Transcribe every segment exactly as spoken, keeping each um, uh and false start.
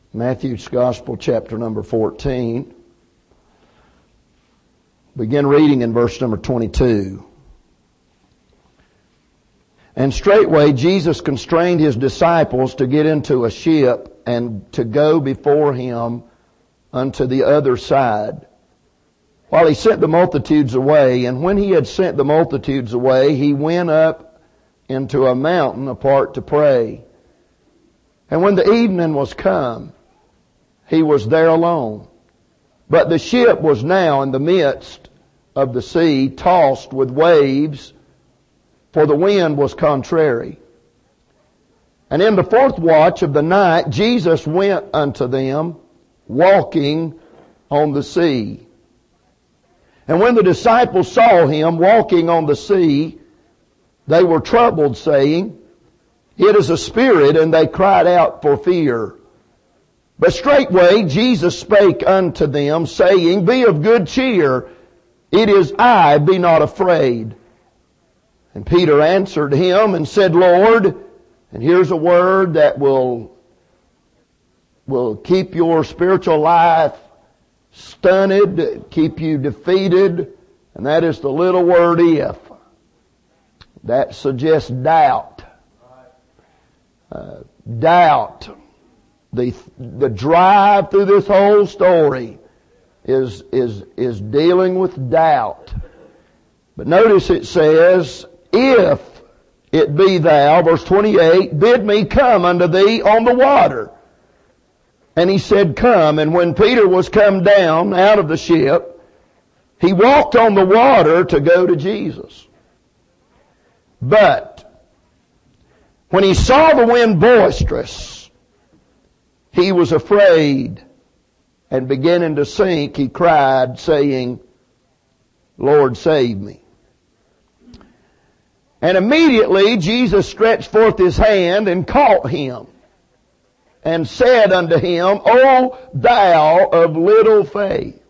Matthew's Gospel, chapter number fourteen. Begin reading in verse number twenty-two. And straightway Jesus constrained his disciples to get into a ship and to go before him unto the other side, while he sent the multitudes away. And when he had sent the multitudes away, he went up into a mountain apart to pray. And when the evening was come, he was there alone. But the ship was now in the midst of the sea, tossed with waves, for the wind was contrary. And in the fourth watch of the night, Jesus went unto them, walking on the sea. And when the disciples saw him walking on the sea, they were troubled, saying, It is a spirit, and they cried out for fear. But straightway Jesus spake unto them, saying, Be of good cheer, it is I, be not afraid. And Peter answered him and said, Lord, and here's a word that will, will keep your spiritual life stunted, keep you defeated, and that is the little word if. That suggests doubt. Uh, doubt. The, the drive through this whole story is, is, is dealing with doubt. But notice it says, if it be thou, verse twenty-eight, bid me come unto thee on the water. And he said, Come. And when Peter was come down out of the ship, he walked on the water to go to Jesus. But when he saw the wind boisterous, he was afraid, and beginning to sink, he cried, saying, Lord, save me. And immediately Jesus stretched forth his hand and caught him, and said unto him, O thou of little faith.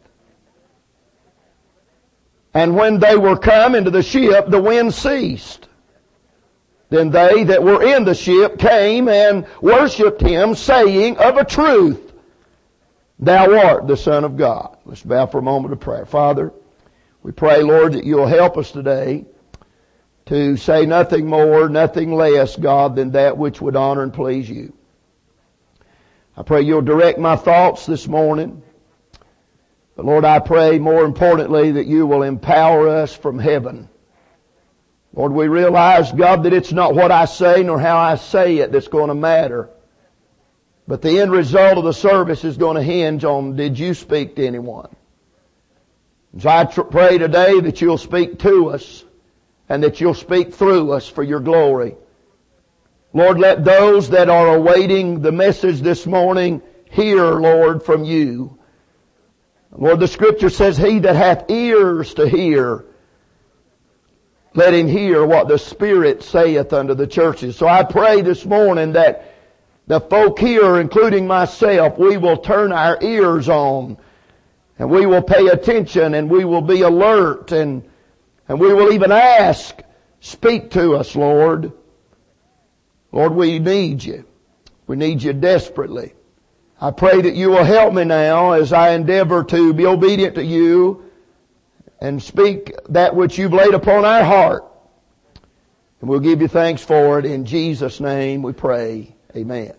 And when they were come into the ship, the wind ceased. Then they that were in the ship came and worshipped him, saying, Of a truth, thou art the Son of God. Let's bow for a moment of prayer. Father, we pray, Lord, that you'll help us today to say nothing more, nothing less, God, than that which would honor and please you. I pray you'll direct my thoughts this morning. But Lord, I pray more importantly that you will empower us from heaven. Lord, we realize, God, that it's not what I say nor how I say it that's going to matter. But the end result of the service is going to hinge on, did you speak to anyone? So I tr- pray today that you'll speak to us and that you'll speak through us for your glory. Lord, let those that are awaiting the message this morning hear, Lord, from you. Lord, the Scripture says, He that hath ears to hear, let him hear what the Spirit saith unto the churches. So I pray this morning that the folk here, including myself, we will turn our ears on, and we will pay attention, and we will be alert, and, and we will even ask, speak to us, Lord. Lord, we need you. We need you desperately. I pray that you will help me now as I endeavor to be obedient to you and speak that which you've laid upon our heart. And we'll give you thanks for it. In Jesus' name we pray. Amen.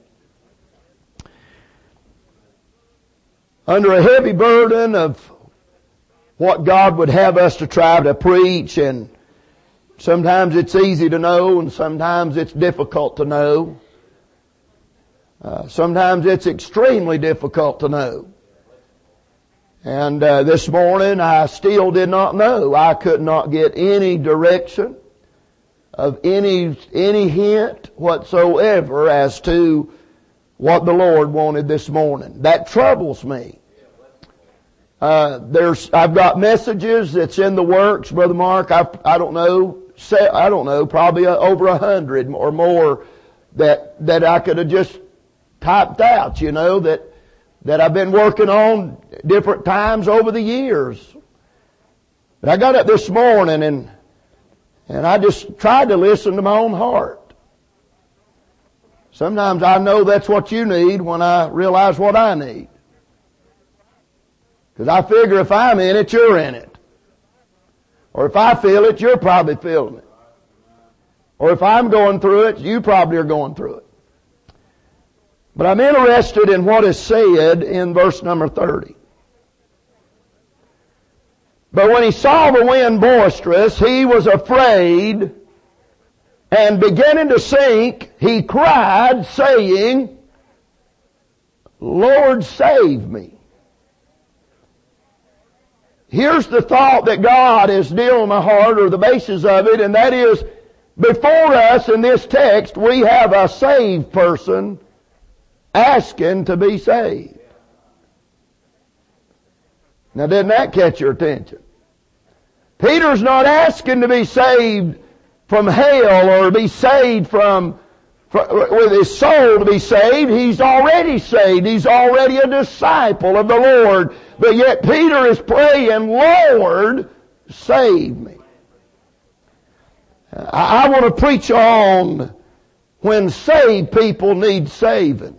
Under a heavy burden of what God would have us to try to preach, and sometimes it's easy to know and sometimes it's difficult to know. Uh, sometimes it's extremely difficult to know. And uh, this morning I still did not know. I could not get any direction of any any hint whatsoever as to what the Lord wanted this morning. That troubles me. Uh, there's I've got messages that's in the works, Brother Mark. I I don't know. Say, I don't know. Probably over a hundred or more that that I could have just typed out. You know that. that I've been working on different times over the years. But I got up this morning and and I just tried to listen to my own heart. Sometimes I know that's what you need when I realize what I need. Because I figure if I'm in it, you're in it. Or if I feel it, you're probably feeling it. Or if I'm going through it, you probably are going through it. But I'm interested in what is said in verse number thirty. But when he saw the wind boisterous, he was afraid, and beginning to sink, he cried, saying, Lord, save me. Here's the thought that God is dealing in my heart, or the basis of it, and that is, before us in this text, we have a saved person asking to be saved. Now, didn't that catch your attention? Peter's not asking to be saved from hell or be saved from, from, with his soul to be saved. He's already saved. He's already a disciple of the Lord. But yet Peter is praying, Lord, save me. I, I want to preach on when saved people need saving.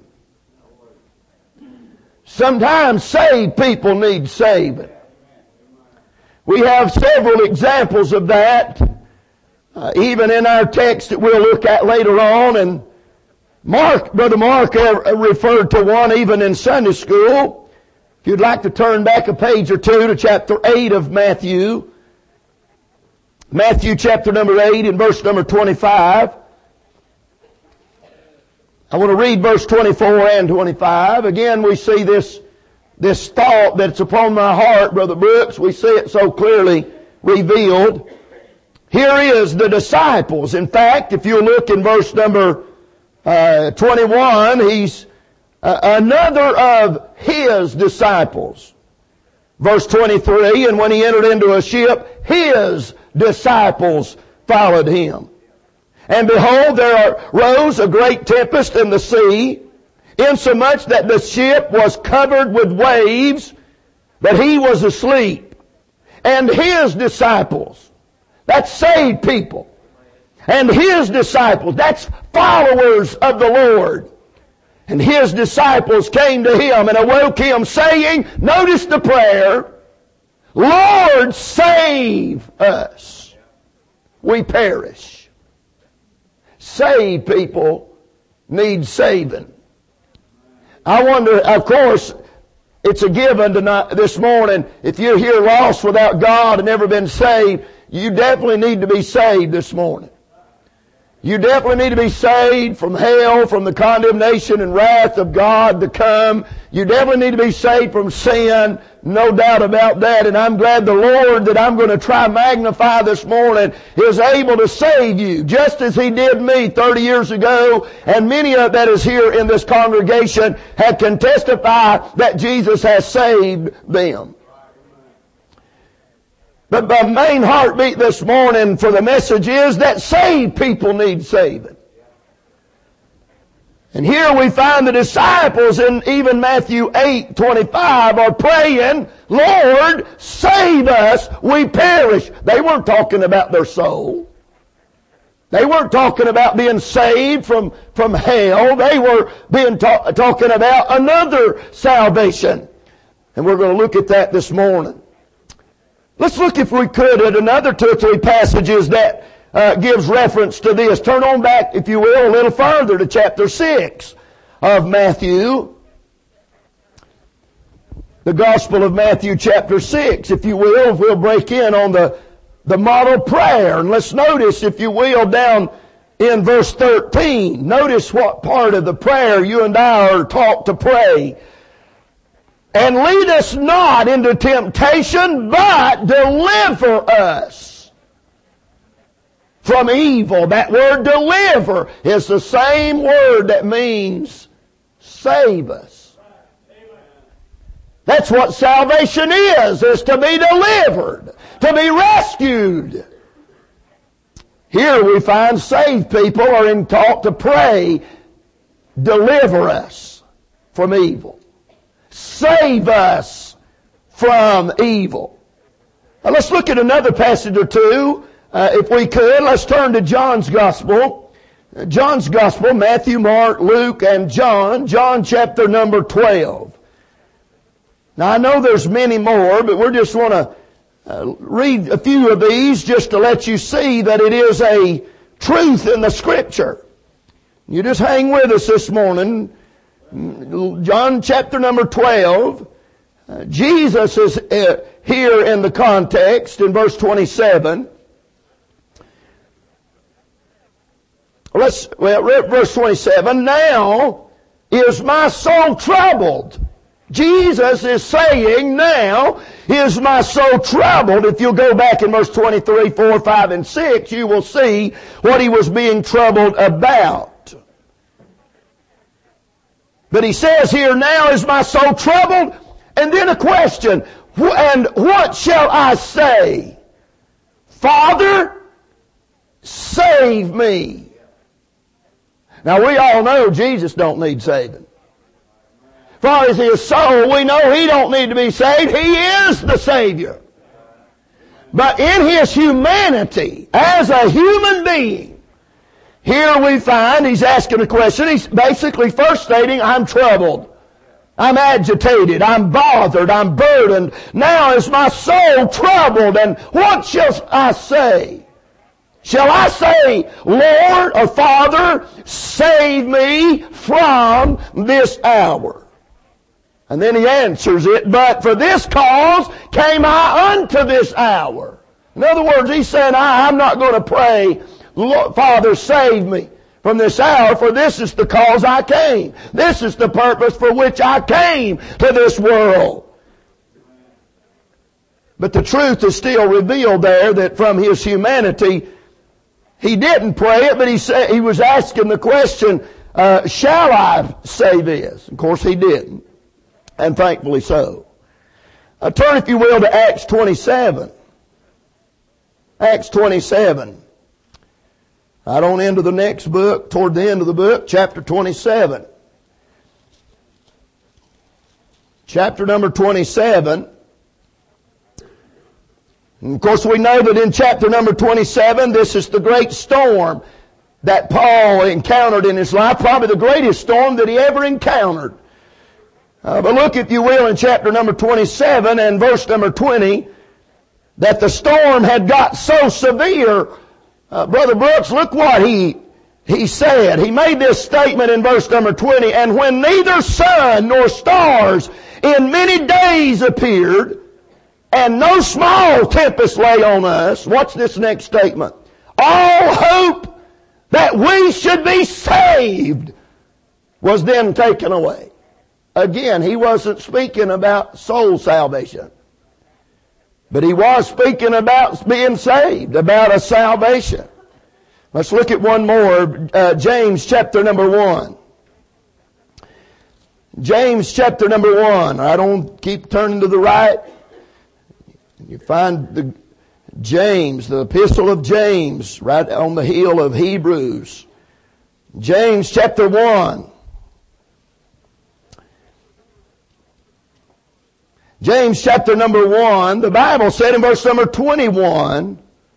Sometimes saved people need saving. We have several examples of that, uh, even in our text that we'll look at later on. And Mark, Brother Mark uh, referred to one even in Sunday school. If you'd like to turn back a page or two to chapter eight of Matthew. Matthew chapter number eight and verse number twenty-five. I want to read verse twenty-four and twenty-five. Again, we see this, this thought that's upon my heart, Brother Brooks. We see it so clearly revealed. Here is the disciples. In fact, if you look in verse number uh, twenty-one, he's uh, another of his disciples. Verse twenty-three, and when he entered into a ship, his disciples followed him. And behold, there arose a great tempest in the sea, insomuch that the ship was covered with waves, but he was asleep. And his disciples, that's saved people, and his disciples, that's followers of the Lord, and his disciples came to him and awoke him, saying, notice the prayer, Lord, save us. We perish. Saved people need saving. I wonder, of course, it's a given tonight, this morning, if you're here lost without God and never been saved, you definitely need to be saved this morning. You definitely need to be saved from hell, from the condemnation and wrath of God to come. You definitely need to be saved from sin, no doubt about that. And I'm glad the Lord that I'm going to try magnify this morning is able to save you, just as He did me thirty years ago. And many of that is here in this congregation have can testify that Jesus has saved them. But my main heartbeat this morning for the message is that saved people need saving. And here we find the disciples in even Matthew eight twenty-five are praying, Lord, save us, we perish. They weren't talking about their soul. They weren't talking about being saved from, from hell. They were being ta- talking about another salvation. And we're going to look at that this morning. Let's look, if we could, at another two or three passages that uh, gives reference to this. Turn on back, if you will, a little further to chapter six of Matthew. The Gospel of Matthew chapter six, if you will, we'll break in on the, the model prayer. And let's notice, if you will, down in verse thirteen. Notice what part of the prayer you and I are taught to pray. And lead us not into temptation, but deliver us from evil. That word deliver is the same word that means save us. That's what salvation is, is to be delivered, to be rescued. Here we find saved people are in taught to pray, deliver us from evil. Save us from evil. Now let's look at another passage or two, uh, if we could. Let's turn to John's Gospel, John's Gospel, Matthew, Mark, Luke, and John. John chapter number twelve. Now I know there's many more, but we just want to uh, read a few of these just to let you see that it is a truth in the Scripture. You just hang with us this morning. John chapter number twelve. Uh, Jesus is uh, here in the context in verse twenty-seven. Let's, well, verse twenty-seven. Now is my soul troubled. Jesus is saying, now is my soul troubled. If you'll go back in verse twenty-three, four, five, and six, you will see what he was being troubled about. But he says here, now is my soul troubled. And then a question, and what shall I say? Father, save me. Now we all know Jesus don't need saving. As far as his soul, we know he don't need to be saved. He is the Savior. But in his humanity, as a human being, here we find he's asking a question. He's basically first stating, I'm troubled. I'm agitated. I'm bothered. I'm burdened. Now is my soul troubled. And what shall I say? Shall I say, Lord or Father, save me from this hour? And then he answers it, but for this cause came I unto this hour. In other words, he's saying, I, I'm not going to pray, Lord, Father, save me from this hour, for this is the cause I came. This is the purpose for which I came to this world. But the truth is still revealed there that from his humanity, he didn't pray it, but he said, he was asking the question, uh, shall I say this? Of course he didn't. And thankfully so. Uh, turn, if you will, to Acts twenty-seven. Acts twenty-seven. Right on into the next book, toward the end of the book, chapter twenty-seven. Chapter number twenty-seven. And of course we know that in chapter number twenty-seven, this is the great storm that Paul encountered in his life. Probably the greatest storm that he ever encountered. Uh, but look, if you will, in chapter number twenty-seven and verse number twenty, that the storm had got so severe. Uh, Brother Brooks, look what he he said. He made this statement in verse number twenty, and when neither sun nor stars in many days appeared, and no small tempest lay on us. Watch this next statement. All hope that we should be saved was then taken away. Again, he wasn't speaking about soul salvation. But he was speaking about being saved, about a salvation. Let's look at one more. Uh, James chapter number one. James chapter number one. I don't keep turning to the right. You find the James, the epistle of James, right on the heel of Hebrews. James chapter one. James chapter number one, the Bible said in verse number twenty-one,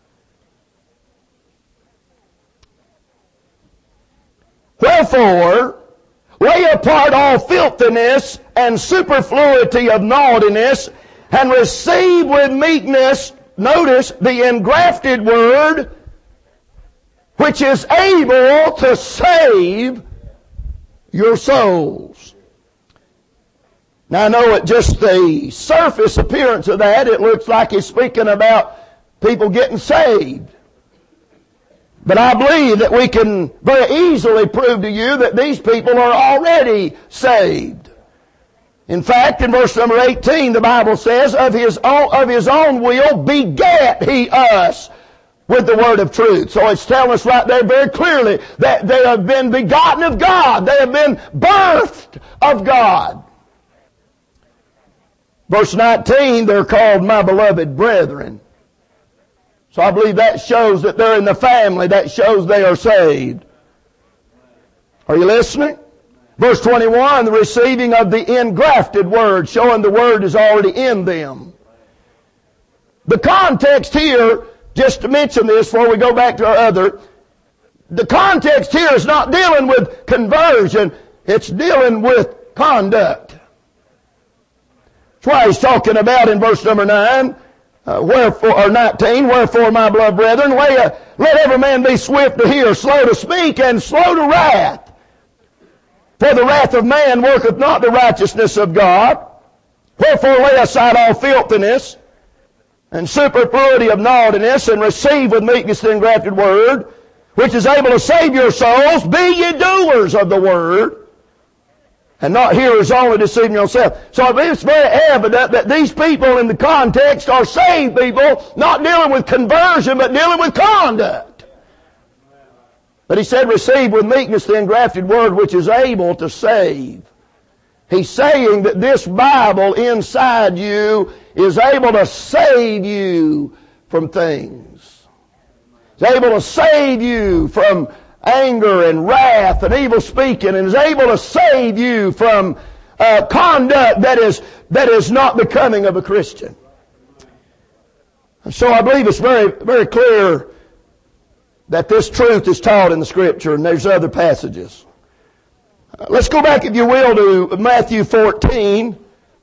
wherefore, lay apart all filthiness and superfluity of naughtiness, and receive with meekness, notice, the engrafted word, which is able to save your souls. Now I know at just the surface appearance of that, it looks like he's speaking about people getting saved. But I believe that we can very easily prove to you that these people are already saved. In fact, in verse number eighteen, the Bible says, of his own, of his own will begat he us with the word of truth. So it's telling us right there very clearly that they have been begotten of God. They have been birthed of God. Verse nineteen, they're called my beloved brethren. So I believe that shows that they're in the family. That shows they are saved. Are you listening? Verse twenty-one, the receiving of the engrafted word, showing the word is already in them. The context here, just to mention this before we go back to our other, the context here is not dealing with conversion. It's dealing with conduct. That's why he's talking about in verse number nine, uh, wherefore, or nineteen, wherefore, my beloved brethren, lay a, let every man be swift to hear, slow to speak, and slow to wrath. For the wrath of man worketh not the righteousness of God. Wherefore lay aside all filthiness, and superfluity of naughtiness, and receive with meekness the engrafted word, which is able to save your souls. Be ye doers of the word, and not hearers only, deceiving yourself. So it's very evident that these people in the context are saved people, not dealing with conversion, but dealing with conduct. But he said, receive with meekness the engrafted word, which is able to save. He's saying that this Bible inside you is able to save you from things. It's able to save you from anger and wrath and evil speaking, and is able to save you from uh, conduct that is that is not becoming of a Christian. So I believe it's very, very clear that this truth is taught in the Scripture, and there's other passages. Uh, let's go back, if you will, to Matthew fourteen.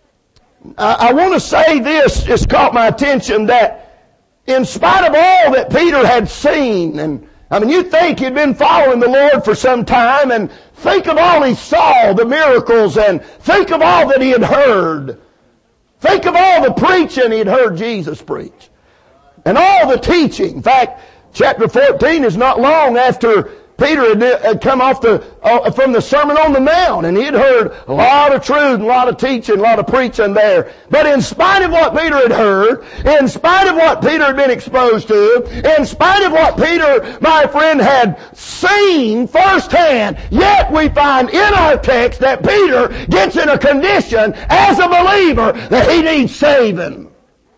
I, I want to say this, it's caught my attention, that in spite of all that Peter had seen, and I mean, you think he'd been following the Lord for some time, and think of all he saw, the miracles, and think of all that he had heard. Think of all the preaching he'd heard Jesus preach. And all the teaching. In fact, chapter fourteen is not long after Peter had come off the uh, from the Sermon on the Mount, and he had heard a lot of truth, and a lot of teaching, a lot of preaching there. But in spite of what Peter had heard, in spite of what Peter had been exposed to, in spite of what Peter, my friend, had seen firsthand, yet we find in our text that Peter gets in a condition as a believer that he needs saving.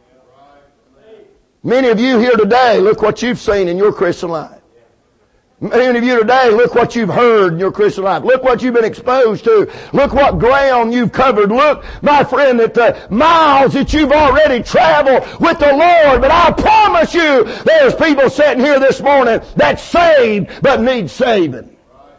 Many of you here today, look what you've seen in your Christian life. Many of you today, look what you've heard in your Christian life. Look what you've been exposed to. Look what ground you've covered. Look, my friend, at the miles that you've already traveled with the Lord. But I promise you, there's people sitting here this morning that's saved but need saving.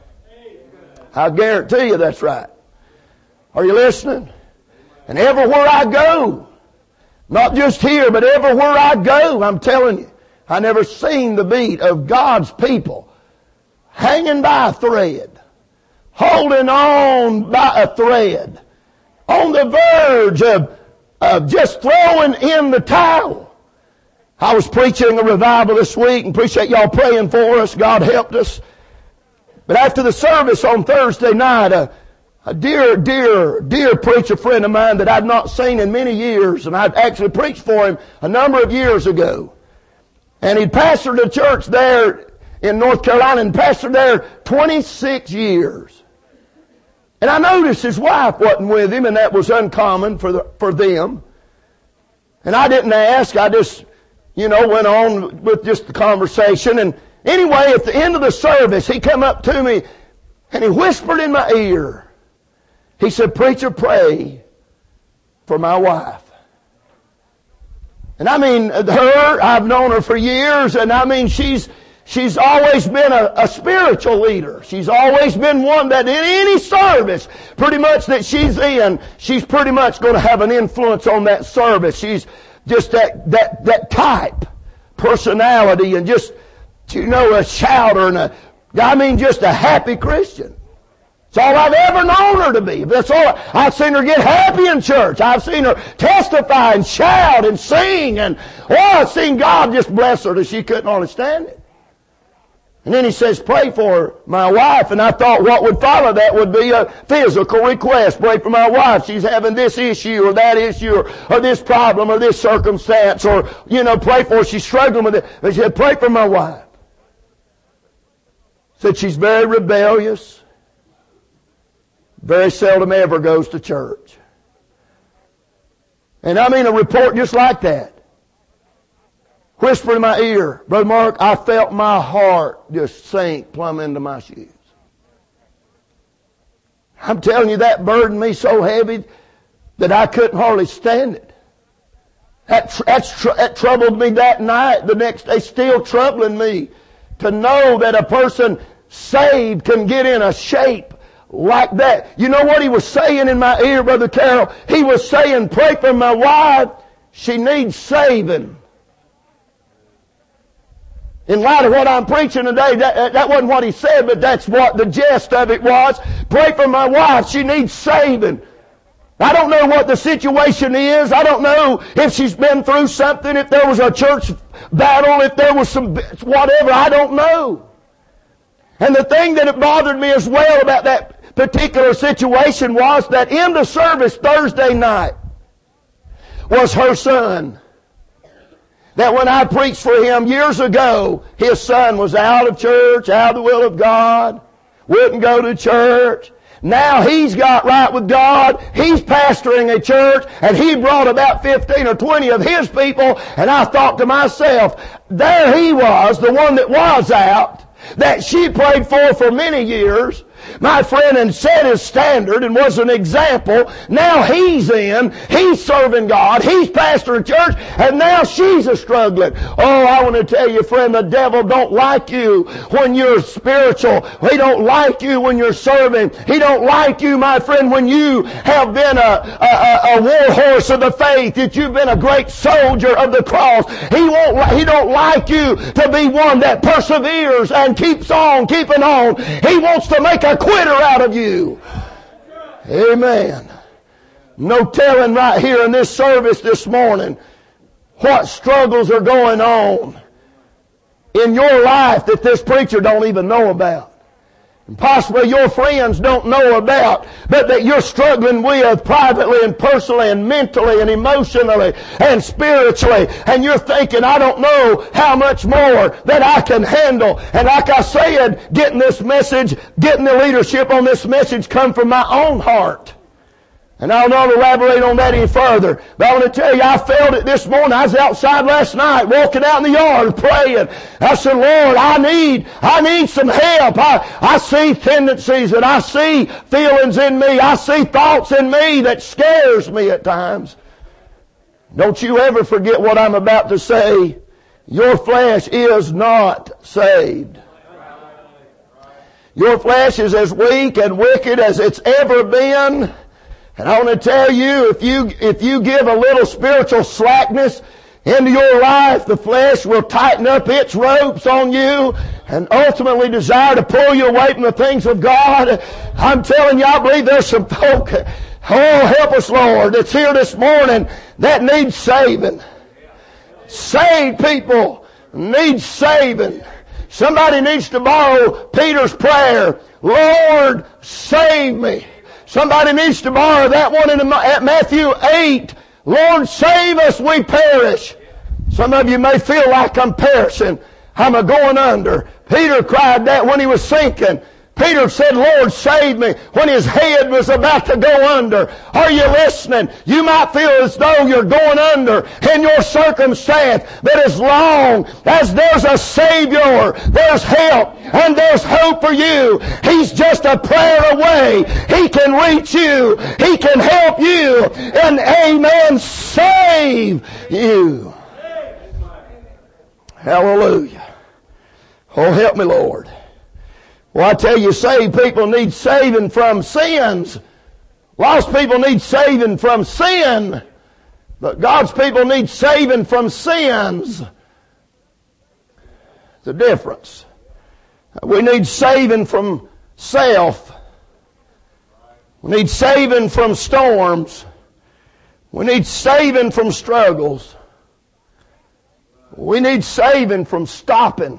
I guarantee you that's right. Are you listening? And everywhere I go, not just here, but everywhere I go, I'm telling you, I never seen the beat of God's people hanging by a thread, holding on by a thread, on the verge of, of just throwing in the towel. I was preaching a revival this week, and appreciate y'all praying for us. God helped us. But after the service on Thursday night, a, a dear, dear, dear preacher friend of mine that I'd not seen in many years, and I'd actually preached for him a number of years ago, and he'd pastored a church there in North Carolina, and pastored there twenty-six years. And I noticed his wife wasn't with him, and that was uncommon for the, for them. And I didn't ask. I just, you know, went on with just the conversation. And anyway, at the end of the service, he come up to me, and he whispered in my ear. He said, "Preacher, pray for my wife." And I mean, her, I've known her for years, and I mean, she's She's always been a, a spiritual leader. She's always been one that in any service, pretty much that she's in, she's pretty much going to have an influence on that service. She's just that, that, that type, personality, and just, you know, a shouter and a, I mean, just a happy Christian. That's all I've ever known her to be. That's all. I've seen her get happy in church. I've seen her testify and shout and sing, and oh, I've seen God just bless her that she couldn't hardly stand it. And then he says, "Pray for my wife." And I thought what would follow that would be a physical request. Pray for my wife. She's having this issue or that issue or, or this problem or this circumstance, or, you know, pray for her. She's struggling with it. But he said, "Pray for my wife." Said she's very rebellious. Very seldom ever goes to church. And I mean a report just like that. Whisper in my ear, "Brother Mark, I felt my heart just sink plumb into my shoes." I'm telling you, that burdened me so heavy that I couldn't hardly stand it. That, that's, that troubled me that night. The next day, still troubling me to know that a person saved can get in a shape like that. You know what he was saying in my ear, Brother Carroll? He was saying, pray for my wife. She needs saving. In light of what I'm preaching today, that, that wasn't what he said, but that's what the gist of it was. Pray for my wife. She needs saving. I don't know what the situation is. I don't know if she's been through something, if there was a church battle, if there was some whatever. I don't know. And the thing that bothered me as well about that particular situation was that in the service Thursday night was her son. That when I preached for him years ago, his son was out of church, out of the will of God, wouldn't go to church. Now he's got right with God. He's pastoring a church, and he brought about fifteen or twenty of his people, and I thought to myself, there he was, the one that was out, that she prayed for for many years, my friend, and set his standard and was an example. Now he's in, he's serving God, he's pastoring church, and now she's a struggling. Oh, I want to tell you, friend, the devil don't like you when you're spiritual. He don't like you when you're serving. He don't like you, my friend, when you have been a, a, a war horse of the faith, that you've been a great soldier of the cross. He won't, he don't like you to be one that perseveres and keeps on keeping on. He wants to make a quitter out of you. Amen. No telling right here in this service this morning what struggles are going on in your life that this preacher don't even know about. And possibly your friends don't know about, but that you're struggling with privately and personally and mentally and emotionally and spiritually. And you're thinking, I don't know how much more that I can handle. And like I said, getting this message, getting the leadership on this message come from my own heart. And I don't know to elaborate on that any further. But I want to tell you, I felt it this morning. I was outside last night, walking out in the yard, praying. I said, Lord, I need, I need some help. I, I see tendencies and I see feelings in me. I see thoughts in me that scares me at times. Don't you ever forget what I'm about to say. Your flesh is not saved. Your flesh is as weak and wicked as it's ever been. And I want to tell you, if you, if you give a little spiritual slackness into your life, the flesh will tighten up its ropes on you and ultimately desire to pull you away from the things of God. I'm telling you, I believe there's some folk, oh, help us, Lord, that's here this morning that needs saving. Saved people need saving. Somebody needs to borrow Peter's prayer, Lord, save me. Somebody needs to borrow that one in Matthew eight. Lord, save us, we perish. Some of you may feel like I'm perishing. I'm a going under. Peter cried that when he was sinking. Peter said, Lord, save me, when his head was about to go under. Are you listening? You might feel as though you're going under in your circumstance, but as long as there's a Savior, there's help and there's hope for you. He's just a prayer away. He can reach you. He can help you. And amen, save you. Hallelujah. Oh, help me, Lord. Well, I tell you, saved people need saving from sins. Lost people need saving from sin. But God's people need saving from sins. The difference. We need saving from self. We need saving from storms. We need saving from struggles. We need saving from stopping.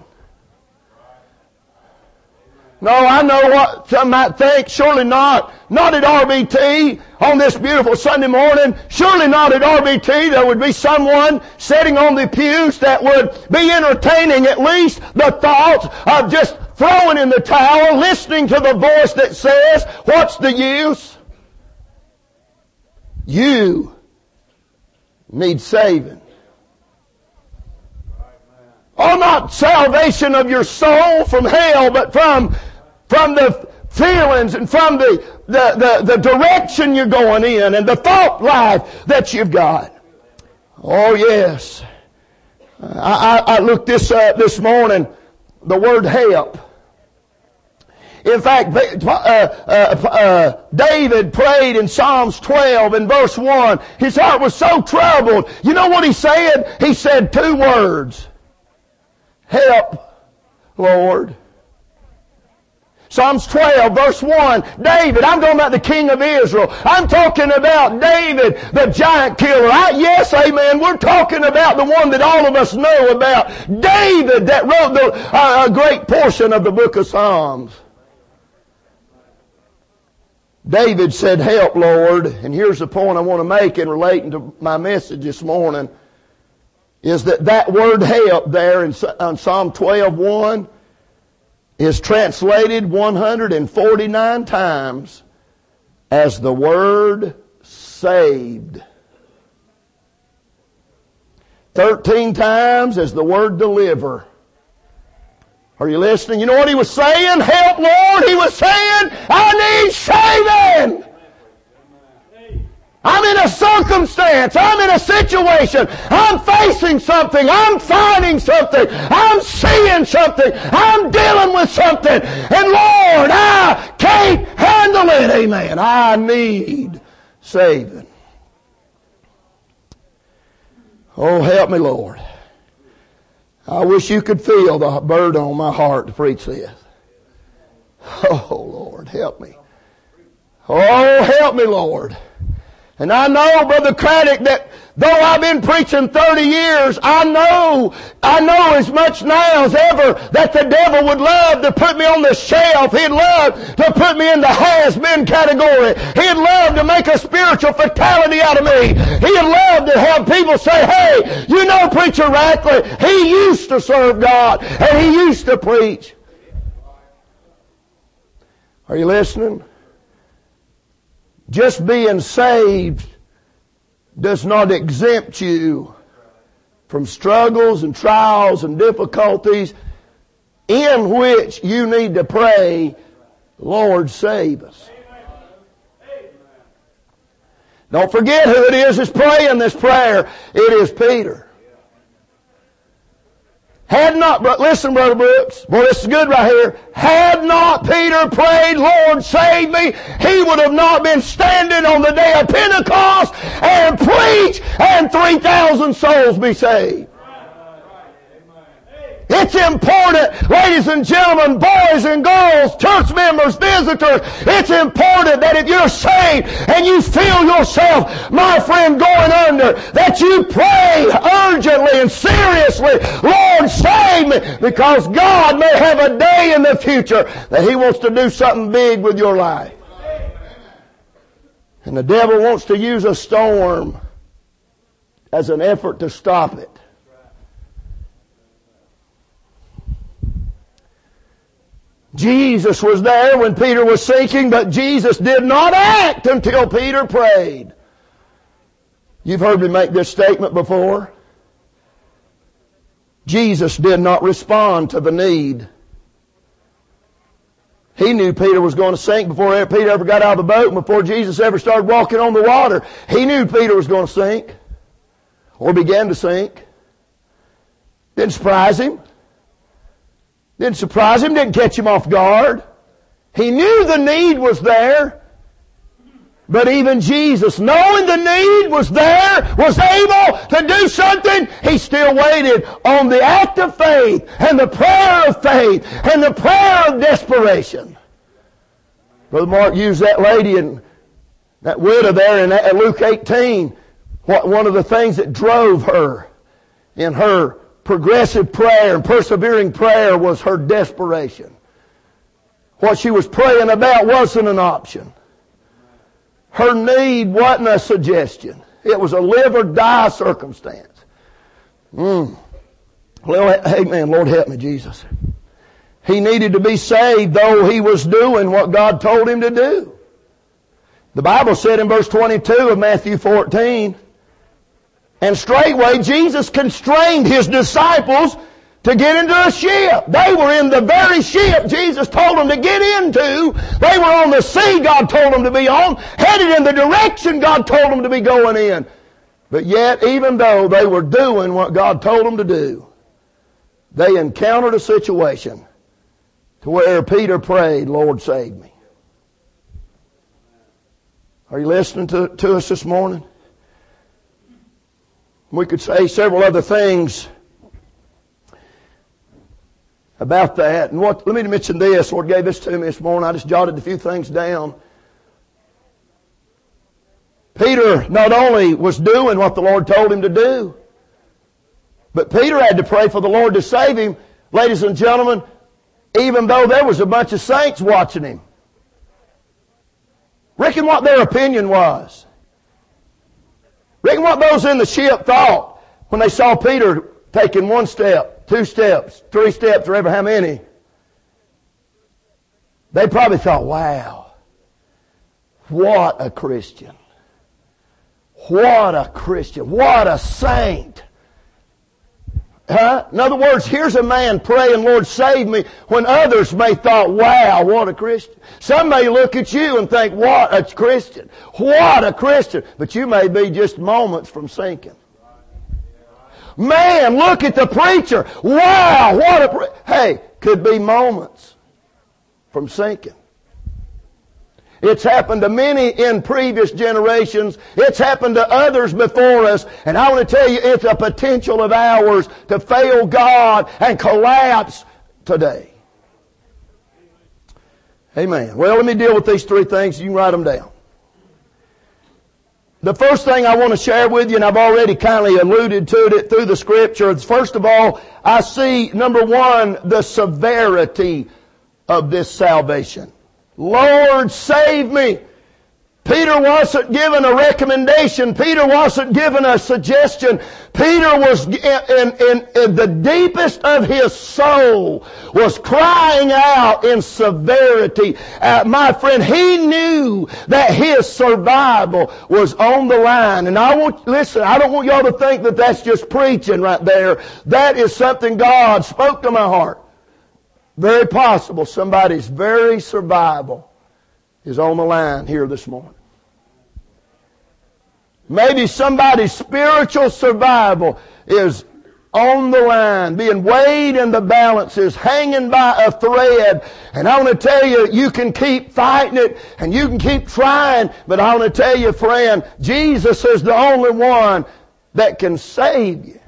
No, I know what some might think. Surely not. Not at R B T on this beautiful Sunday morning. Surely not at R B T. There would be someone sitting on the pews that would be entertaining at least the thought of just throwing in the towel, listening to the voice that says, what's the use? You need saving. Oh, not salvation of your soul from hell, but from From the feelings and from the, the, the, the direction you're going in and the thought life that you've got. Oh, yes. I, I, I looked this up this morning. the word help. In fact, uh, uh, uh, David prayed in Psalms twelve in verse one. His heart was so troubled. You know what he said? He said two words. Help, Lord. Psalms twelve, verse one, David, I'm talking about the king of Israel. I'm talking about David, the giant killer. I, yes, amen, we're talking about the one that all of us know about. David that wrote the, uh, a great portion of the book of Psalms. David said, help, Lord. And here's the point I want to make in relating to my message this morning, is that that word help there in, in Psalm twelve one is translated one hundred forty-nine times as the word saved. thirteen times as the word deliver. Are you listening? You know what he was saying? Help, Lord. He was saying, I need saving. I'm in a circumstance. I'm in a situation. I'm facing something. I'm finding something. I'm seeing something. I'm dealing with something. And Lord, I can't handle it. Amen. I need saving. Oh, help me, Lord. I wish you could feel the burden on my heart to preach this. Oh, Lord, help me. Oh, help me, Lord. And I know, Brother Craddock, that though I've been preaching thirty years, I know, I know as much now as ever that the devil would love to put me on the shelf. He'd love to put me in the has-been category. He'd love to make a spiritual fatality out of me. He'd love to have people say, hey, you know Preacher Ratcliffe, he used to serve God and he used to preach. Are you listening? Just being saved does not exempt you from struggles and trials and difficulties in which you need to pray, Lord, save us. Don't forget who it is that's praying this prayer. It is Peter. Had not, but listen, Brother Brooks, boy, this is good right here. Had not Peter prayed, Lord, save me, he would have not been standing on the day of Pentecost and preach and three thousand souls be saved. It's important, ladies and gentlemen, boys and girls, church members, visitors, it's important that if you're saved and you feel yourself, my friend, going under, that you pray urgently and seriously, Lord, save me, because God may have a day in the future that He wants to do something big with your life. And the devil wants to use a storm as an effort to stop it. Jesus was there when Peter was sinking, but Jesus did not act until Peter prayed. You've heard me make this statement before. Jesus did not respond to the need. He knew Peter was going to sink before Peter ever got out of the boat and before Jesus ever started walking on the water. He knew Peter was going to sink or began to sink. Didn't surprise him. Didn't surprise him, didn't catch him off guard. He knew the need was there. But even Jesus, knowing the need was there, was able to do something, He still waited on the act of faith and the prayer of faith and the prayer of desperation. Brother Mark used that lady and that widow there in Luke eighteen. One of the things that drove her in her progressive prayer and persevering prayer was her desperation. What she was praying about wasn't an option. Her need wasn't a suggestion. It was a live or die circumstance. Mm. Well, amen. Lord, help me, Jesus. He needed to be saved, though he was doing what God told him to do. The Bible said in verse twenty-two of Matthew fourteen, and straightway Jesus constrained His disciples to get into a ship. They were in the very ship Jesus told them to get into. They were on the sea God told them to be on, headed in the direction God told them to be going in. But yet, even though they were doing what God told them to do, they encountered a situation to where Peter prayed, Lord, save me. Are you listening to, to us this morning? We could say several other things about that. And what, let me mention this. Lord gave this to me this morning. I just jotted a few things down. Peter not only was doing what the Lord told him to do, but Peter had to pray for the Lord to save him. Ladies and gentlemen, even though there was a bunch of saints watching him. Reckon what their opinion was. Reckon what those in the ship thought when they saw Peter taking one step, two steps, three steps, or ever how many. They probably thought, wow, what a Christian. What a Christian. What a saint. Huh? In other words, here's a man praying, Lord, save me, when others may thought, wow, what a Christian. Some may look at you and think, what a Christian. What a Christian. But you may be just moments from sinking. Man, look at the preacher. Wow, what a pre-. Hey, could be moments from sinking. It's happened to many in previous generations. It's happened to others before us. And I want to tell you, it's a potential of ours to fail God and collapse today. Amen. Well, let me deal with these three things. You can write them down. The first thing I want to share with you, and I've already kindly alluded to it through the Scriptures. First of all, I see, number one, the severity of this salvation. Lord, save me. Peter wasn't given a recommendation. Peter wasn't given a suggestion. Peter was, in, in, in the deepest of his soul, was crying out in severity. Uh, my friend, he knew that his survival was on the line. And I want, listen, I don't want y'all to think that that's just preaching right there. That is something God spoke to my heart. Very possible somebody's very survival is on the line here this morning. Maybe somebody's spiritual survival is on the line, being weighed in the balances, hanging by a thread. And I want to tell you, you can keep fighting it and you can keep trying, but I want to tell you, friend, Jesus is the only one that can save you.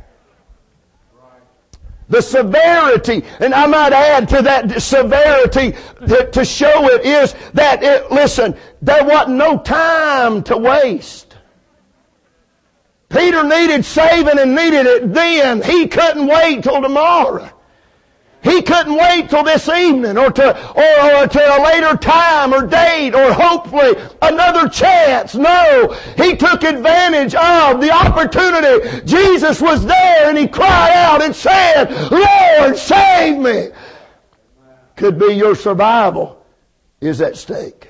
The severity, and I might add to that severity to, to show it is that, it, listen, there wasn't no time to waste. Peter needed saving and needed it then. He couldn't wait till tomorrow. He couldn't wait till this evening or to, or, or to a later time or date or hopefully another chance. No, he took advantage of the opportunity. Jesus was there and he cried out and said, Lord, save me. Could be your survival is at stake.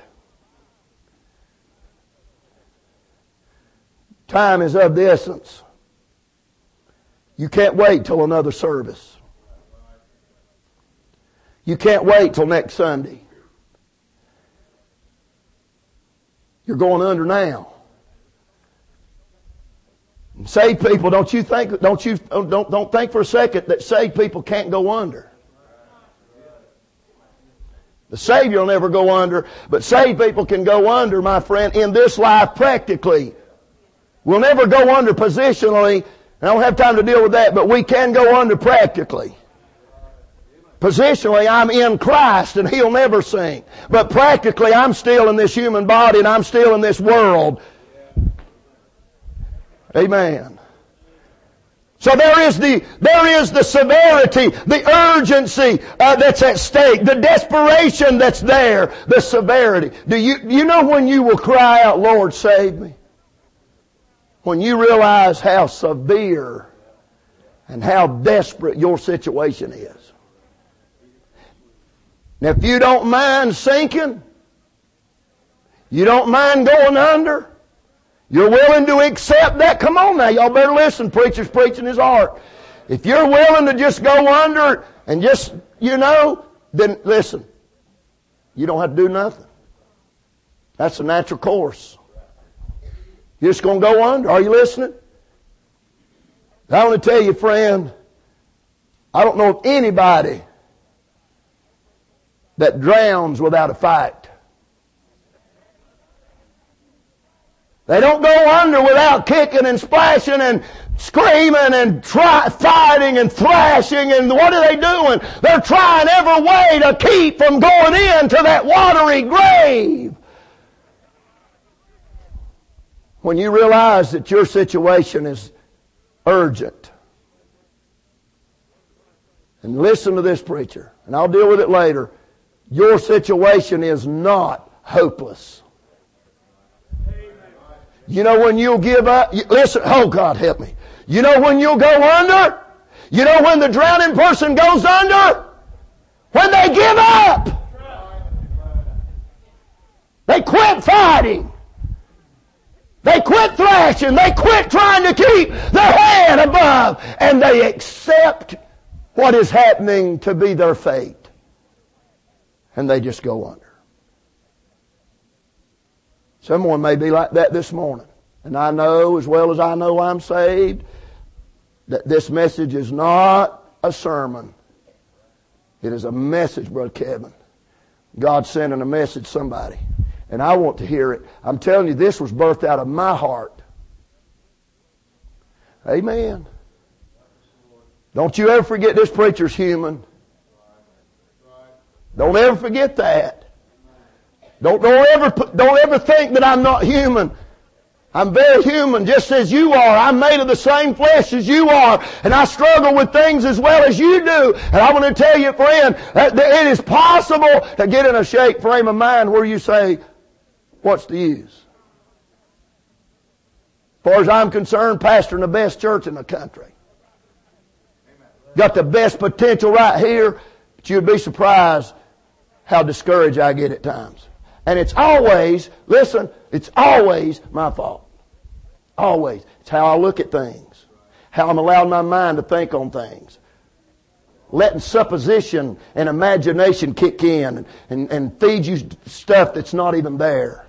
Time is of the essence. You can't wait till another service. You can't wait till next Sunday. You're going under now. And saved people, don't you think? Don't you don't don't think for a second that saved people can't go under. The Savior will never go under, but saved people can go under, my friend, in this life practically. We'll never go under positionally. I don't have time to deal with that, but we can go under practically. Positionally, I'm in Christ and He'll never sink. But practically, I'm still in this human body and I'm still in this world. Amen. So there is the, there is the severity, the urgency uh, that's at stake, the desperation that's there, the severity. Do you, you know when you will cry out, Lord, save me? When you realize how severe and how desperate your situation is. Now, if you don't mind sinking, you don't mind going under, you're willing to accept that. Come on now, y'all better listen. Preacher's preaching his heart. If you're willing to just go under and just, you know, then listen, you don't have to do nothing. That's the natural course. You're just going to go under. Are you listening? I want to tell you, friend, I don't know of anybody that drowns without a fight. They don't go under without kicking and splashing and screaming and try, fighting and thrashing. And what are they doing? They're trying every way to keep from going into that watery grave. When you realize that your situation is urgent. And listen to this, preacher, and I'll deal with it later. Your situation is not hopeless. You know when you'll give up? Listen, oh God help me. You know when you'll go under? You know when the drowning person goes under? When they give up. They quit fighting. They quit thrashing. They quit trying to keep their head above. And they accept what is happening to be their fate. And they just go under. Someone may be like that this morning. And I know, as well as I know I'm saved, that this message is not a sermon. It is a message, Brother Kevin. God's sending a message to somebody. And I want to hear it. I'm telling you, this was birthed out of my heart. Amen. Don't you ever forget this preacher's human. Don't ever forget that. Don't, don't ever, don't ever think that I'm not human. I'm very human, just as you are. I'm made of the same flesh as you are. And I struggle with things as well as you do. And I want to tell you, friend, that it is possible to get in a shape frame of mind where you say, what's the use? As far as I'm concerned, pastoring the best church in the country. Got the best potential right here, but you'd be surprised how discouraged I get at times. And it's always, listen, it's always my fault. Always. It's how I look at things. How I'm allowing my mind to think on things. Letting supposition and imagination kick in and, and, and feed you stuff that's not even there.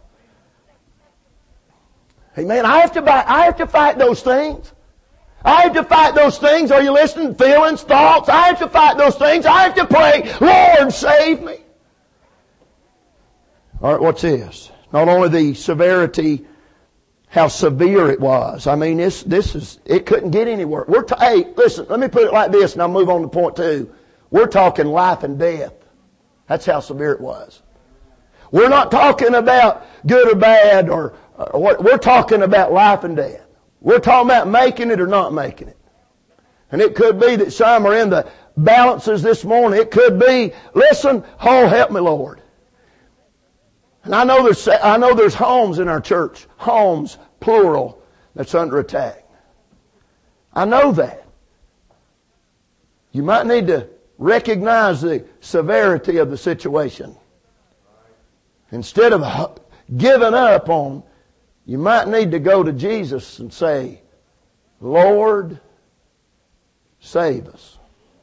Hey man, I have to buy, I have to fight those things. I have to fight those things. Are you listening? Feelings, thoughts. I have to fight those things. I have to pray, Lord, save me. All right, what's this? Not only the severity, how severe it was. I mean, this this is, it couldn't get anywhere. We're ta- hey, listen, let me put it like this and I'll move on to point two. We're talking life and death. That's how severe it was. We're not talking about good or bad or, or what. We're talking about life and death. We're talking about making it or not making it. And it could be that some are in the balances this morning. It could be, listen, oh, help me, Lord. And I know there's, I know there's homes in our church, homes, plural, that's under attack. I know that. You might need to recognize the severity of the situation. Instead of giving up on, you might need to go to Jesus and say, Lord, save us.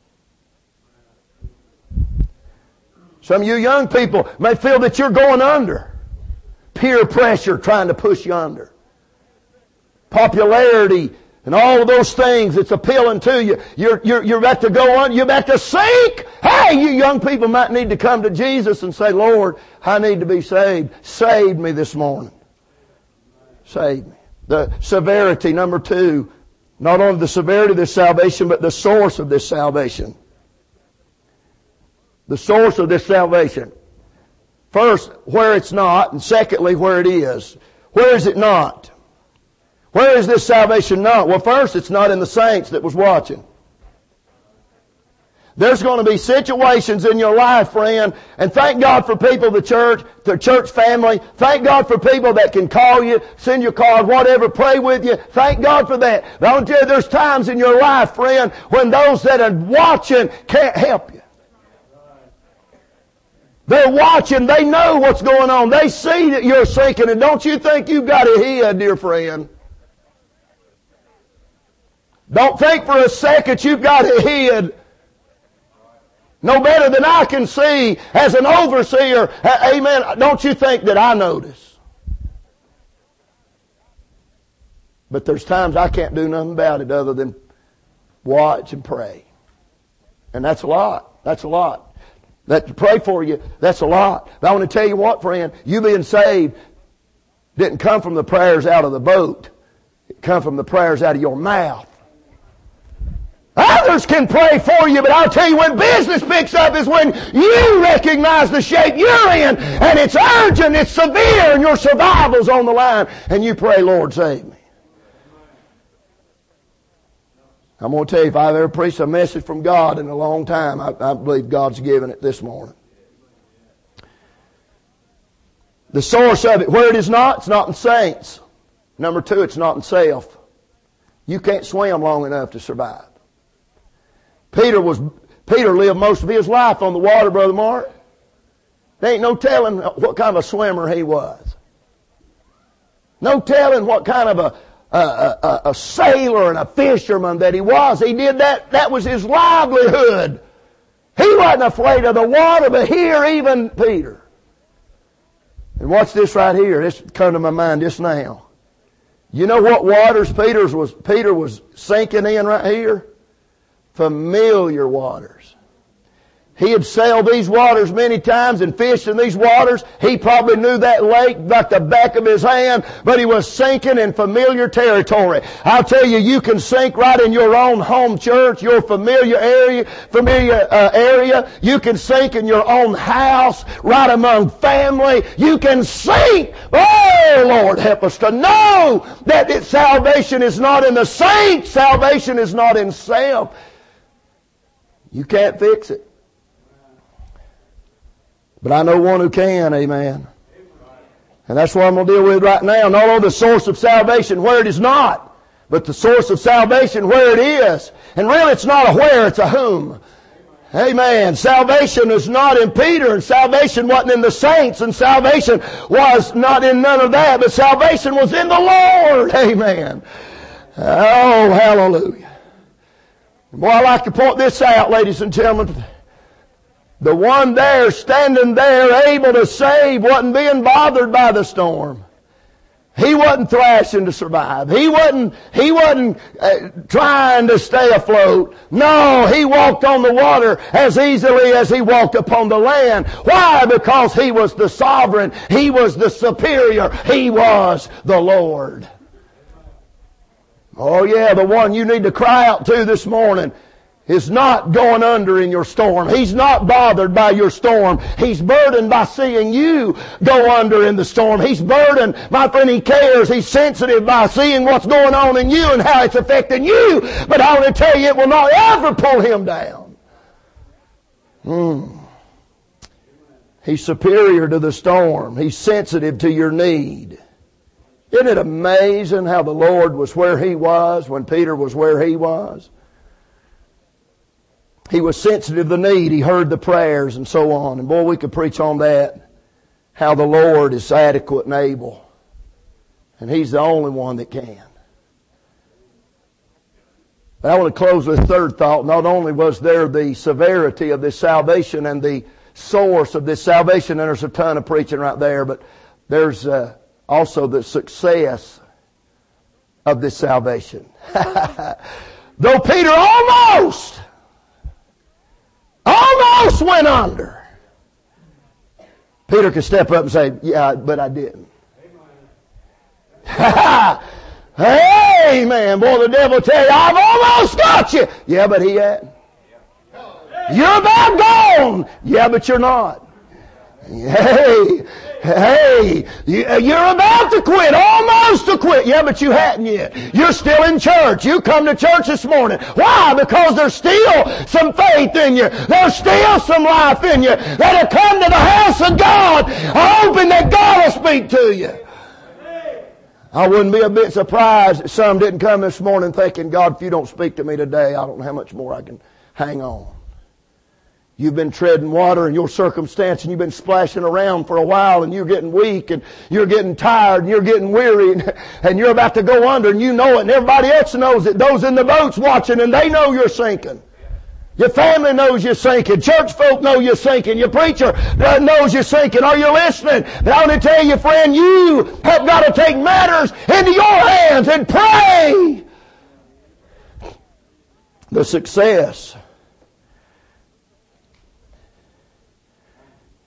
Some of you young people may feel that you're going under. Peer pressure trying to push you under. Popularity and all of those things that's appealing to you. You're, you're, you're about to go on. You're about to sink. Hey, you young people might need to come to Jesus and say, Lord, I need to be saved. Save me this morning. Save me. The severity, number two. Not only the severity of this salvation, but the source of this salvation. The source of this salvation. First, where it's not, and secondly, where it is. Where is it not? Where is this salvation not? Well, first, it's not in the saints that was watching. There's going to be situations in your life, friend, and thank God for people, the church, the church family. Thank God for people that can call you, send you a card, whatever, pray with you. Thank God for that. But I want to tell you, there's times in your life, friend, when those that are watching can't help you. They're watching. They know what's going on. They see that you're sinking. And don't you think you've got it hid, dear friend. Don't think for a second you've got it hid. No better than I can see as an overseer. Amen. Don't you think that I notice. But there's times I can't do nothing about it other than watch and pray. And that's a lot. That's a lot. That to pray for you, that's a lot. But I want to tell you what, friend, you being saved didn't come from the prayers out of the boat. It come from the prayers out of your mouth. Others can pray for you, but I'll tell you when business picks up is when you recognize the shape you're in, and it's urgent, it's severe, and your survival's on the line, and you pray, Lord, save me. I'm going to tell you, if I've ever preached a message from God in a long time, I, I believe God's given it this morning. The source of it, where it is not, it's not in saints. Number two, it's not in self. You can't swim long enough to survive. Peter was Peter lived most of his life on the water, Brother Mark. There ain't no telling what kind of a swimmer he was. No telling what kind of a a, a, a sailor and a fisherman that he was. He did that. That was his livelihood. He wasn't afraid of the water, but here even Peter. And watch this right here. This come to my mind just now. You know what waters Peter's was Peter was sinking in right here? Familiar waters. He had sailed these waters many times and fished in these waters. He probably knew that lake like the back of his hand, but he was sinking in familiar territory. I'll tell you, you can sink right in your own home church, your familiar area, familiar uh, area. You can sink in your own house, right among family. You can sink. Oh, Lord, help us to know that it, salvation is not in the saints. Salvation is not in self. You can't fix it. But I know one who can, amen. And that's what I'm going to deal with right now. Not only the source of salvation where it is not, but the source of salvation where it is. And really it's not a where, it's a whom. Amen. Salvation is not in Peter, and salvation wasn't in the saints, and salvation was not in none of that, but salvation was in the Lord. Amen. Oh, hallelujah. Boy, I like to point this out, ladies and gentlemen. The one there, standing there, able to save, wasn't being bothered by the storm. He wasn't thrashing to survive. He wasn't, he wasn't uh, trying to stay afloat. No, he walked on the water as easily as he walked upon the land. Why? Because he was the sovereign. He was the superior. He was the Lord. Oh yeah, the one you need to cry out to this morning is not going under in your storm. He's not bothered by your storm. He's burdened by seeing you go under in the storm. He's burdened, my friend, he cares. He's sensitive by seeing what's going on in you and how it's affecting you. But I want to tell you, it will not ever pull him down. Hmm. He's superior to the storm. He's sensitive to your need. Isn't it amazing how the Lord was where He was when Peter was where he was? He was sensitive to the need. He heard the prayers and so on. And boy, we could preach on that. How the Lord is adequate and able. And He's the only one that can. But I want to close with a third thought. Not only was there the severity of this salvation and the source of this salvation, and there's a ton of preaching right there, but there's uh, also the success of this salvation. Though Peter almost Almost went under. Peter could step up and say, yeah, but I didn't. Amen. Boy, the devil tell you, I've almost got you. Yeah, but he had. You're about gone. Yeah, but you're not. Hey, hey, you're about to quit, almost to quit. Yeah, but you hadn't yet. You're still in church. You come to church this morning. Why? Because there's still some faith in you. There's still some life in you that'll come to the house of God, hoping that God will speak to you. I wouldn't be a bit surprised if some didn't come this morning thinking, God, if you don't speak to me today, I don't know how much more I can hang on. You've been treading water in your circumstance and you've been splashing around for a while and you're getting weak and you're getting tired and you're getting weary and, and you're about to go under and you know it and everybody else knows it. Those in the boat's watching and they know you're sinking. Your family knows you're sinking. Church folk know you're sinking. Your preacher knows you're sinking. Are you listening? But I want to tell you, friend, you have got to take matters into your hands and pray. The success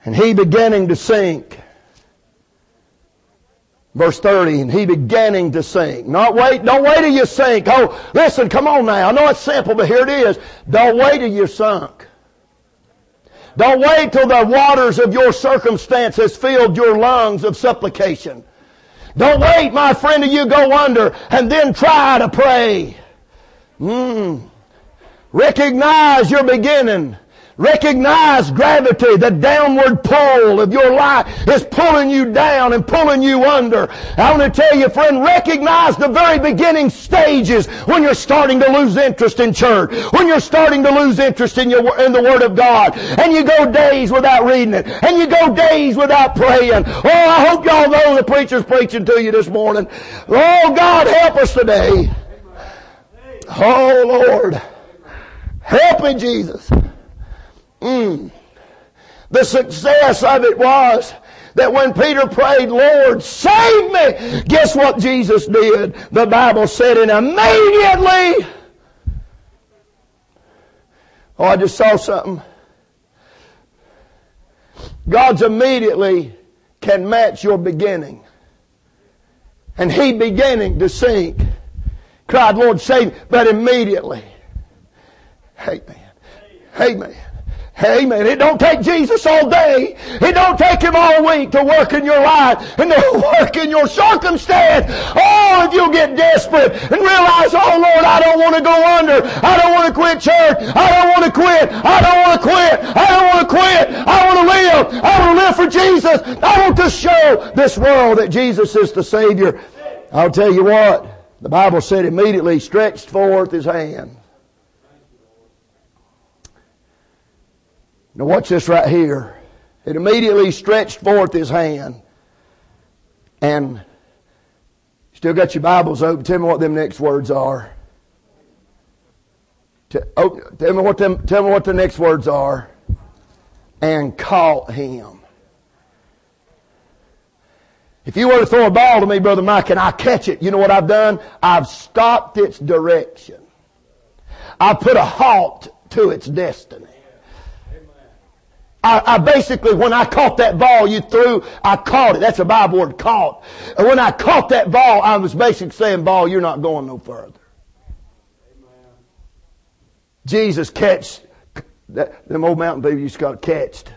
And he beginning to sink. Verse thirty, and he beginning to sink. Not wait, don't wait till you sink. Oh, listen, come on now. I know it's simple, but here it is. Don't wait till you're sunk. Don't wait till the waters of your circumstance has filled your lungs of supplication. Don't wait, my friend, till you go under and then try to pray. Mm. Recognize your beginning. Recognize gravity, the downward pull of your life is pulling you down and pulling you under. I want to tell you, friend, recognize the very beginning stages when you're starting to lose interest in church, when you're starting to lose interest in your in the Word of God, and you go days without reading it, and you go days without praying. Oh, I hope y'all know the preacher's preaching to you this morning. Oh, God, help us today. Oh, Lord, help me, Jesus. Mm. The success of it was that when Peter prayed, Lord, save me, guess what Jesus did? The Bible said, and immediately, oh, I just saw something. God's immediately can match your beginning. And he beginning to sink, cried, Lord, save me, but immediately. Amen. Amen. Amen. It don't take Jesus all day. It don't take Him all week to work in your life and to work in your circumstance. Oh, if you'll get desperate and realize, oh Lord, I don't want to go under. I don't want to quit church. I don't want to quit. I don't want to quit. I don't want to quit. I want to live. I want to live for Jesus. I want to show this world that Jesus is the Savior. I'll tell you what, the Bible said immediately stretched forth His hand. Now watch this right here. It immediately stretched forth His hand. And still got your Bibles open. Tell me what them next words are. Oh, tell me what them, tell me what the next words are. And caught him. If you were to throw a ball to me, Brother Mike, and I catch it, you know what I've done? I've stopped its direction. I've put a halt to its destiny. I, I basically, when I caught that ball you threw, I caught it. That's a Bible word, caught. And when I caught that ball, I was basically saying, ball, you're not going no further. Amen. Jesus catched, that, them old mountain people used to call it catched.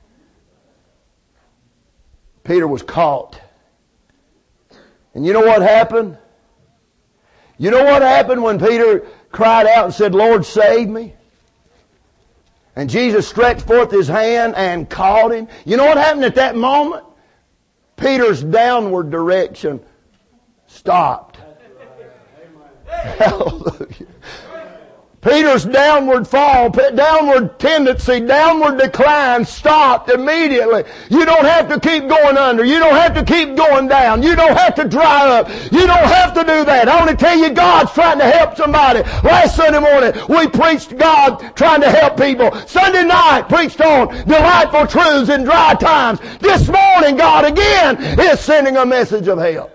Peter was caught. And you know what happened? You know what happened when Peter cried out and said, Lord, save me? And Jesus stretched forth His hand and caught him. You know what happened at that moment? Peter's downward direction stopped. Hallelujah. Peter's downward fall, downward tendency, downward decline stopped immediately. You don't have to keep going under. You don't have to keep going down. You don't have to dry up. You don't have to do that. I want to tell you, God's trying to help somebody. Last Sunday morning, we preached God trying to help people. Sunday night, preached on delightful truths in dry times. This morning, God again is sending a message of help.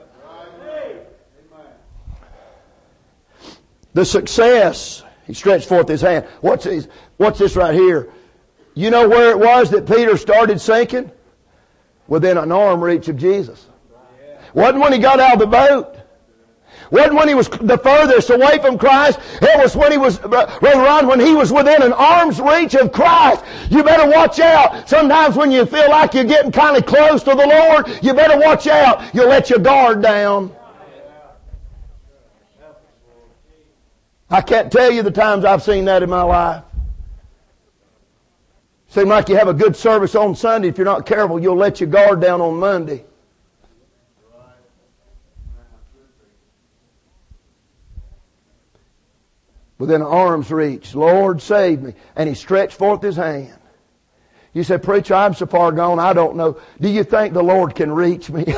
The success, He stretched forth His hand. What's this, what's this right here? You know where it was that Peter started sinking? Within an arm reach of Jesus. Wasn't when he got out of the boat. Wasn't when he was the furthest away from Christ. It was when he was, Brother Ron, when he was within an arm's reach of Christ. You better watch out. Sometimes when you feel like you're getting kind of close to the Lord, you better watch out. You'll let your guard down. I can't tell you the times I've seen that in my life. Seems like you have a good service on Sunday. If you're not careful, you'll let your guard down on Monday. Within arm's reach, Lord, save me. And he stretched forth his hand. You said, preacher, I'm so far gone, I don't know. Do you think the Lord can reach me?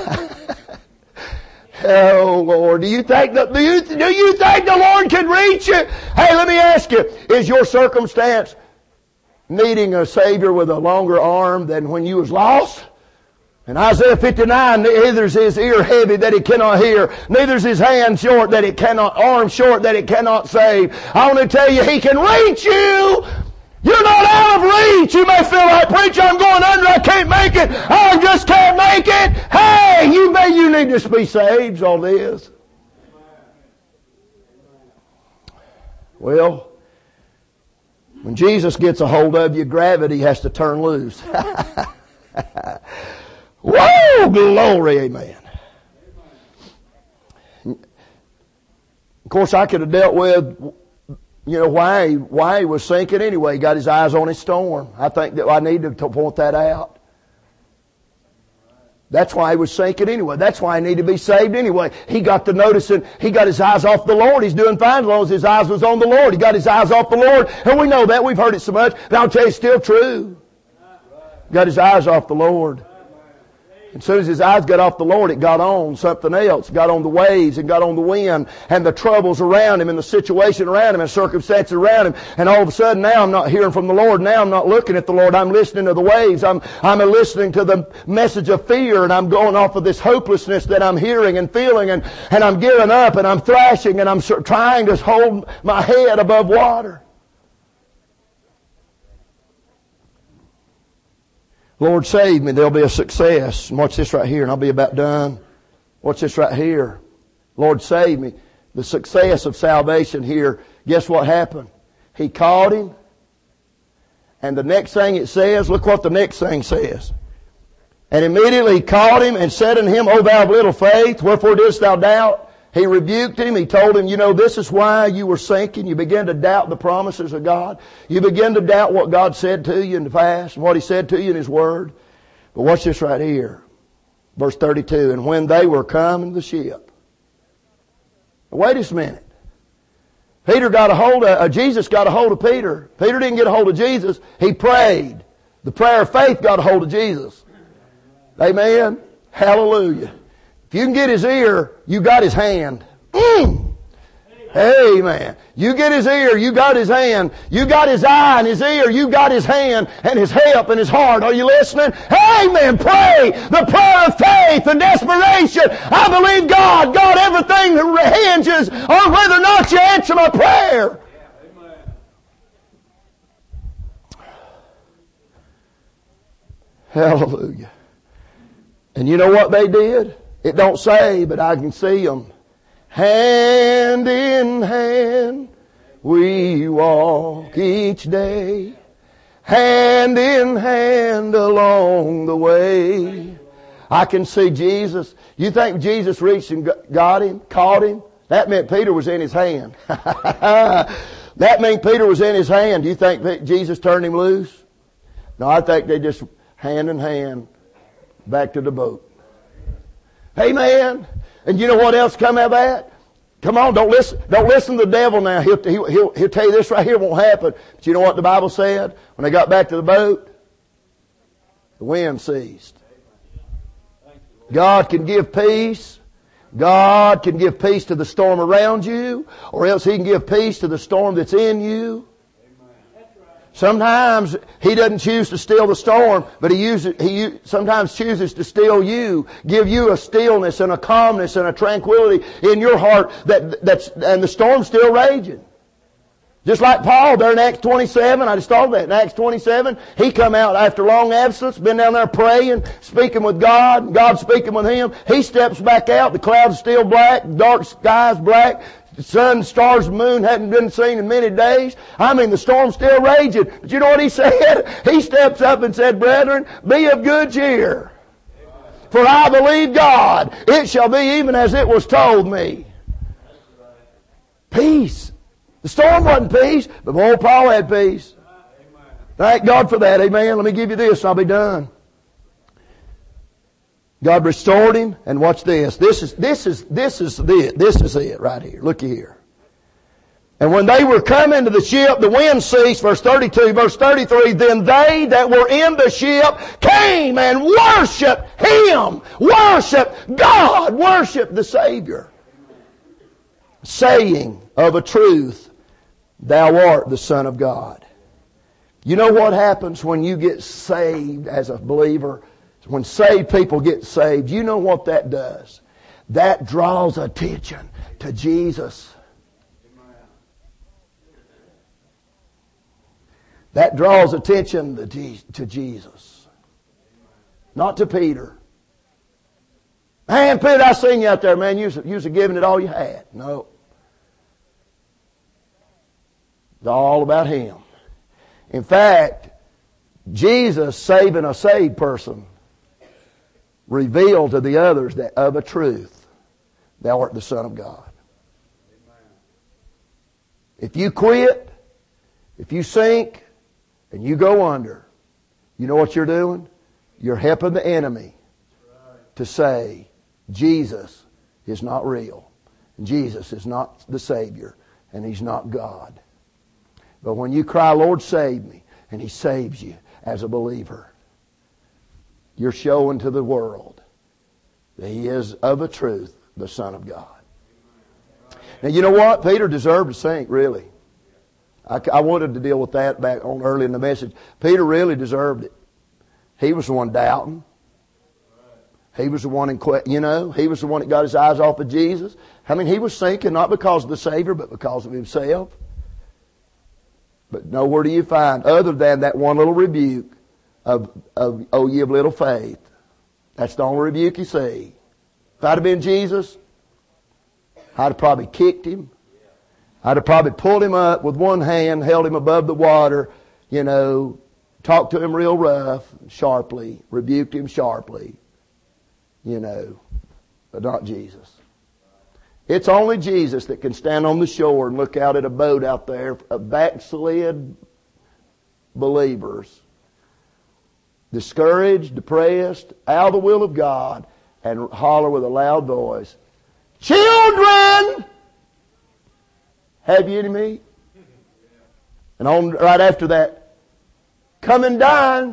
Oh, Lord, do you think the, do you, do you think the Lord can reach you? Hey, let me ask you, is your circumstance needing a Savior with a longer arm than when you was lost? In Isaiah fifty-nine, neither is his ear heavy that he cannot hear, neither is his hand short that it cannot, arm short that it cannot save. I want to tell you, he can reach you. You're not out of reach. You may feel like, preacher, I'm going under, I can't make it. I just can't make it. Hey, you may, you need to be saved, all this. Well, when Jesus gets a hold of you, gravity has to turn loose. Whoa, glory, amen. Of course, I could have dealt with, you know, why he, why he was sinking anyway. He got his eyes on his storm. I think that I need to point that out. That's why he was sinking anyway. That's why he needed to be saved anyway. He got to noticing, he got his eyes off the Lord. He's doing fine as long as his eyes was on the Lord. He got his eyes off the Lord. And we know that. We've heard it so much. But I'll tell you, it's still true. Got his eyes off the Lord. As soon as his eyes got off the Lord, it got on something else. It got on the waves and got on the wind and the troubles around him and the situation around him and circumstances around him. And all of a sudden now I'm not hearing from the Lord. Now I'm not looking at the Lord. I'm listening to the waves. I'm, I'm listening to the message of fear, and I'm going off of this hopelessness that I'm hearing and feeling, and, and I'm giving up and I'm thrashing and I'm trying to hold my head above water. Lord, save me. There'll be a success. And watch this right here, and I'll be about done. Watch this right here. Lord, save me. The success of salvation here. Guess what happened? He caught him. And the next thing it says, look what the next thing says. And immediately he caught him and said unto him, O thou of little faith, wherefore didst thou doubt? He rebuked him. He told him, you know, this is why you were sinking. You began to doubt the promises of God. You began to doubt what God said to you in the past and what He said to you in His Word. But watch this right here. Verse thirty-two. And when they were come in the ship. Wait a minute. Peter got a hold of, uh, Jesus got a hold of Peter. Peter didn't get a hold of Jesus. He prayed. The prayer of faith got a hold of Jesus. Amen. Hallelujah. If you can get His ear, you got His hand. Mm. Amen. You get His ear, you got His hand. You got His eye and His ear, you got His hand and His help and His heart. Are you listening? Amen. Pray the prayer of faith and desperation. I believe God. God, everything hinges on whether or not you answer my prayer. Hallelujah. And you know what they did? It don't say, but I can see them. Hand in hand we walk each day. Hand in hand along the way. I can see Jesus. You think Jesus reached and got him, caught him? That meant Peter was in his hand. That meant Peter was in his hand. Do you think Jesus turned him loose? No, I think they just hand in hand back to the boat. Amen. And you know what else come out of that? Come on, don't listen, don't listen to the devil now. He'll, he'll, he'll, he'll tell you this right here won't happen. But you know what the Bible said? When they got back to the boat, the wind ceased. God can give peace. God can give peace to the storm around you, or else He can give peace to the storm that's in you. Sometimes He doesn't choose to still the storm, but He uses, He sometimes chooses to still you, give you a stillness and a calmness and a tranquility in your heart that, that's, and the storm's still raging. Just like Paul there in Acts twenty-seven, I just thought that in Acts twenty-seven, he come out after long absence, been down there praying, speaking with God, God speaking with him. He steps back out, the clouds still black, dark skies black. The sun, stars, moon hadn't been seen in many days. I mean, the storm's still raging. But you know what he said? He steps up and said, brethren, be of good cheer. For I believe God. It shall be even as it was told me. Peace. The storm wasn't peace, but old Paul had peace. Thank God for that. Amen. Let me give you this and I'll be done. God restored him, and watch this. This is, this is, this is it. This is it right here. Look here. And when they were come into the ship, the wind ceased, verse thirty-two, verse thirty-three, then they that were in the ship came and worshiped Him. Worshiped God. Worshiped the Savior. Saying of a truth, Thou art the Son of God. You know what happens when you get saved as a believer? When saved people get saved, you know what that does? That draws attention to Jesus. That draws attention to Jesus. Not to Peter. Man, Peter, I seen you out there, man. You was, you was giving it all you had. No. It's all about him. In fact, Jesus saving a saved person revealed to the others that of a truth, thou art the Son of God. If you quit, if you sink, and you go under, you know what you're doing? You're helping the enemy to say, Jesus is not real. Jesus is not the Savior. And He's not God. But when you cry, Lord, save me, and He saves you as a believer, you're showing to the world that He is of a truth the Son of God. Now, you know what? Peter deserved to sink, really. I, I wanted to deal with that back on early in the message. Peter really deserved it. He was the one doubting. He was the one in, you know, he was the one that got his eyes off of Jesus. I mean, he was sinking not because of the Savior, but because of himself. But nowhere do you find, other than that one little rebuke of, of oh, ye of little faith. That's the only rebuke you see. If I'd have been Jesus, I'd have probably kicked him. I'd have probably pulled him up with one hand, held him above the water, you know, talked to him real rough, sharply, rebuked him sharply, you know, but not Jesus. It's only Jesus that can stand on the shore and look out at a boat out there of backslid believers, discouraged, depressed, out of the will of God, and holler with a loud voice, "Children, have you any meat?" And on right after that, "Come and dine.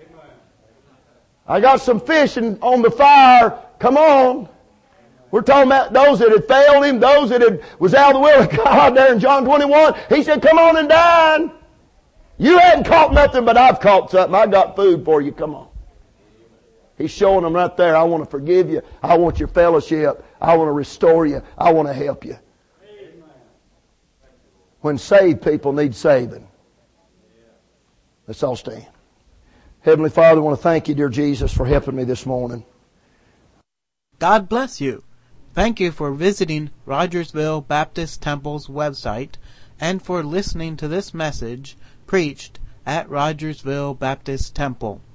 I got some fish on the fire. Come on." We're talking about those that had failed Him, those that had, was out of the will of God there in John twenty-one. He said, "Come on and dine. You hadn't caught nothing, but I've caught something. I got food for you. Come on." He's showing them right there, I want to forgive you. I want your fellowship. I want to restore you. I want to help you. When saved people need saving. Let's all stand. Heavenly Father, I want to thank you, dear Jesus, for helping me this morning. God bless you. Thank you for visiting Rogersville Baptist Temple's website and for listening to this message preached at Rogersville Baptist Temple.